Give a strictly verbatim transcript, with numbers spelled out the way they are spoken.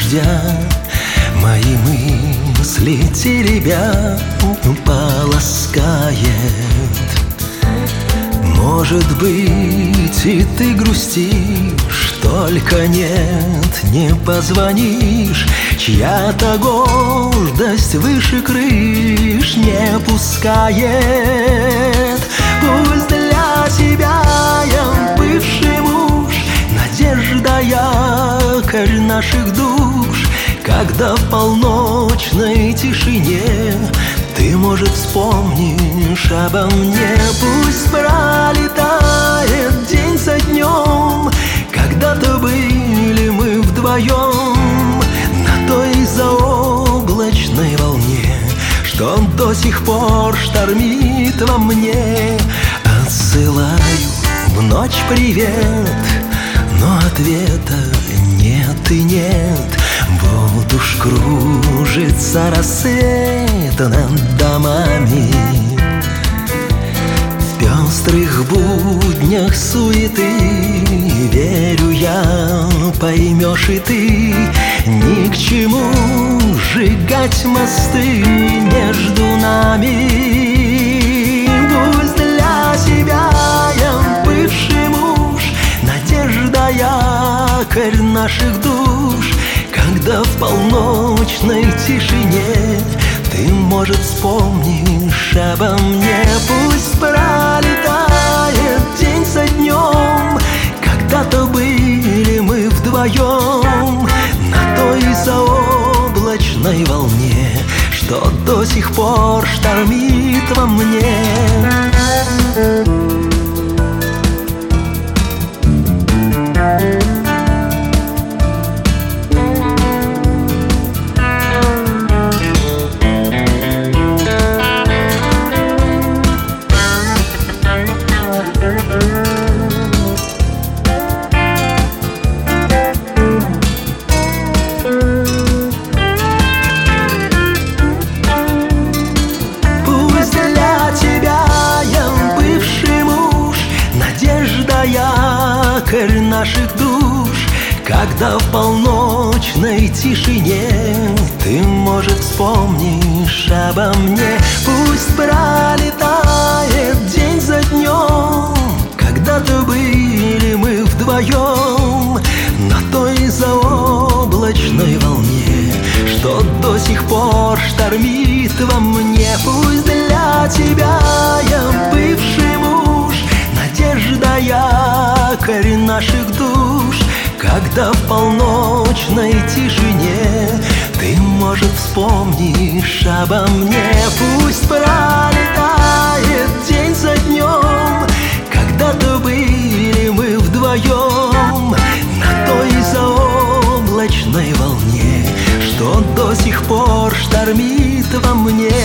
дождя мои мысли теребя полоскает. Может быть, и ты грустишь, только нет, не позвонишь. Чья-то гордость выше крыш не пускает. Пусть для тебя я бывший муж, надежда, якорь наших душ. Когда в полночной тишине ты, может, вспомнишь обо мне. Пусть пролетает день за днем, когда-то были мы вдвоем на той заоблачной волне, что до сих пор штормит во мне. Отсылаю в ночь привет, но ответа нет и нет. Вот уж кружится рассвет над домами. В пестрых буднях суеты, верю я, поймешь и ты. Ни к чему сжигать мосты между нами. Пусть для себя я бывший муж, надежда, якорь наших душ. Когда в полночной тишине ты, может, вспомнишь обо мне. Пусть пролетает день за днем, когда-то были мы вдвоем на той заоблачной волне, что до сих пор штормит во мне. Якорь наших душ, когда в полночной тишине ты, может, вспомнишь обо мне. Пусть пролетает день за днем, когда-то были мы вдвоем на той заоблачной волне, что до сих пор штормит во мне. Пусть для тебя я бывший муж, надежда, якорь наших душ. Когда в полночной тишине ты, может, вспомнишь обо мне. Пусть пролетает день за днем, когда-то были мы вдвоем на той заоблачной волне, что до сих пор штормит во мне.